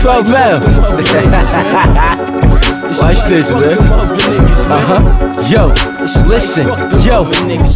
212 Mel. Watch this, man. Yo, listen, yo,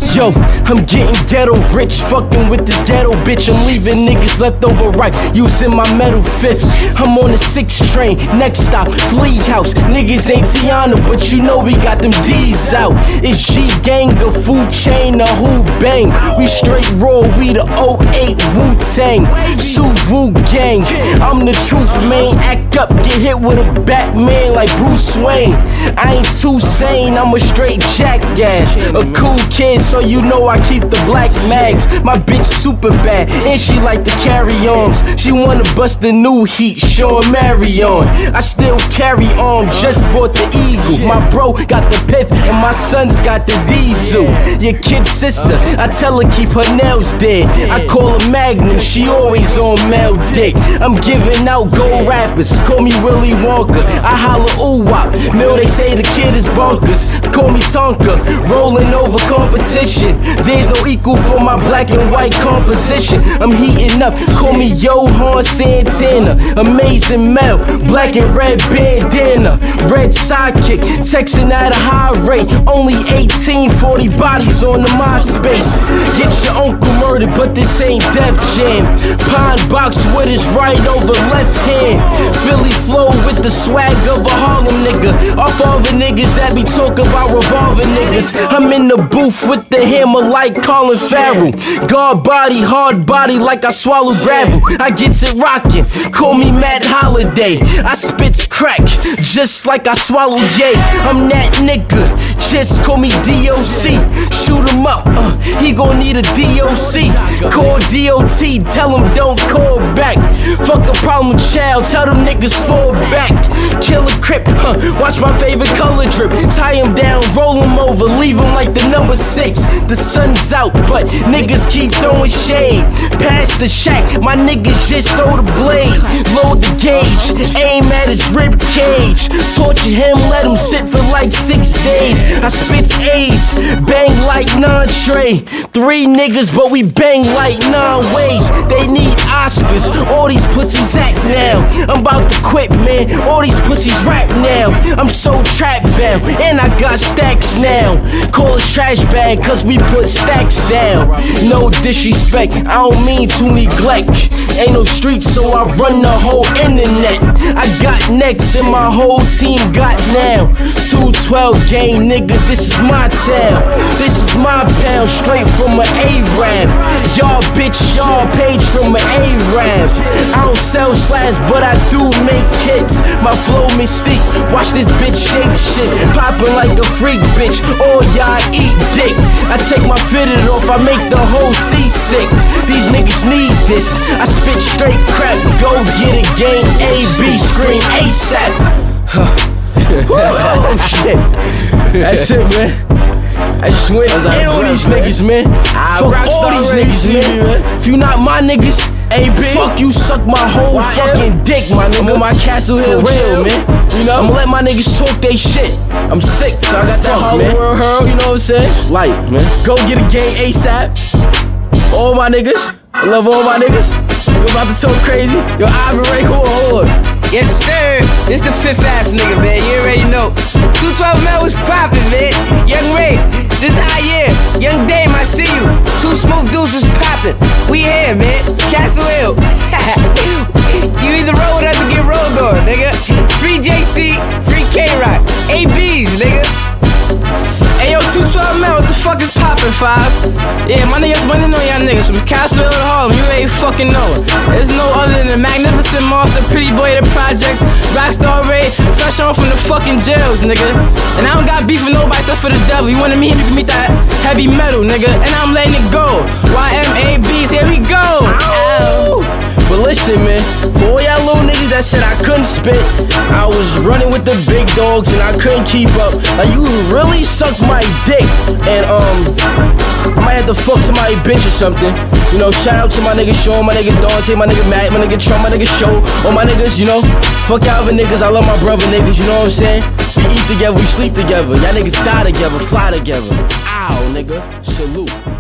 I'm getting ghetto rich, fucking with this ghetto bitch. I'm leaving niggas left over right, using my metal fifth. I'm on the 6 train, next stop, Flea House. Niggas ain't Tiana, but you know we got them D's out. It's G-Gang, the food chain, the who bang. We straight raw, we the 08 Wu-Tang, Suwu gang. I'm the truth, man, act up, get hit with a Batman like Bruce Wayne. I ain't too sane, I'm a straight jackass. A cool kid, so you know I keep the black mags. My bitch super bad, and she like to carry arms. She wanna bust the new heat, Sean Marion. I still carry on, just bought the Eagle. My bro got the Piff, and my son's got the Diesel. Your kid's sister, I tell her keep her nails dead. I call her Magnum, she always on male dick. I'm giving out gold rappers, call me Willy Wonka. I holla ooh-wop, Mill, they say the kid is bonkers. Call me Tonka, rolling over competition. There's no equal for my black and white composition. I'm heating up, call me Johan Santana. Amazing Mel, black and red bandana. Red sidekick, texting at a high rate. Only 1840 bodies on the MySpace. Get your uncle murdered, but this ain't Def Jam. Pine box with his right over left hand. Philly flow with the swag of a Harlem nigga. Off all the niggas that be talking about revolving niggas. I'm in the booth with the hammer like Colin Farrell. Guard body, hard body like I swallow gravel. I gets it rockin', call me Matt Holiday. I spits crack, just like I swallow J. I'm that nigga, just call me DOC. Shoot him up, he gon' need a DOC. Call DOT, tell him don't call back. Fuck a problem child, tell them niggas fall back. Kill a crip, watch my favorite color drip. Tie him down, roll him over, leave him like the number 6. The sun's out, but niggas keep throwing shade. Pass the shack, my niggas just throw the blade. Load the gauge, aim at his rib cage. Torture him, let him sit for like 6 days. I spits AIDS, bang like non-tray. 3 niggas, but we bang like 9 ways. They need Oscars, all these pussies act now. I'm about to quit, man, all these pussies rap now. I'm so trap bound, and I got stacks now. Call it trash bag, cause we put stacks down. No disrespect, I don't mean to neglect. Ain't no streets, so I run the whole internet. I got next, and my whole team got now. 212 gang, nigga, this is my town. This is my pound, straight from an A-Rap. Y'all bitch, y'all page from an A-Rap. I don't sell slabs, but I do make hits. My flow mystique, watch this bitch shape shit. Poppin' like a freak bitch, all y'all eat dick. I take my fitted off, I make the whole seasick. These niggas need this, I spit straight crap. Go get a gang, A-B, scream ASAP. Oh shit, that's it, man. I just went in on these niggas, man. Fuck all these niggas, man. If you not my niggas, fuck you, suck my whole fucking dick, my nigga. I'm on my Castle Hill chill, man. You know, I'ma let my niggas talk they shit. I'm sick, so I got that Hollywood World, you know what I'm saying? Light, man. Go get a gang ASAP. All my niggas, I love all my niggas. We about to talk crazy. Yo, Ivan Ray, hold on. Yes, sir. This the 5th Ave nigga, man. You already know. 212 Mel was poppin', man. Young Ray, this high year. Young Dame, I see you. 2 smooth dudes was poppin'. We here, man. Castle Hill. You either roll with us or get rolled on, nigga. Free JC, free K-Rock. ABs, nigga. Hey, yo, 212 Mel, what the fuck is poppin', 5? Yeah, my niggas running on y'all niggas from Castle Hill to Harlem, you ain't fucking know it. There's no other than the Magnificent Monster, Pretty Boy of the Projects, Rockstar Ray, fresh on from the fucking jails, nigga. And I don't got beef with nobody except for the devil. You wanna meet him, you can meet that heavy metal, nigga. And I'm letting it go. YMABs, here we go. Ow. But listen, man, for all y'all little niggas that said I couldn't spit, I was running with the big dogs and I couldn't keep up. Like, you really suck my dick. And I might have to fuck somebody bitch or something. You know, shout out to my nigga Sean, my nigga Dante, my nigga Matt, my nigga Trump, my nigga Show. All my niggas, you know, fuck y'all other niggas, I love my brother niggas, you know what I'm saying? We eat together, we sleep together. Y'all niggas die together, fly together. Ow, nigga, salute.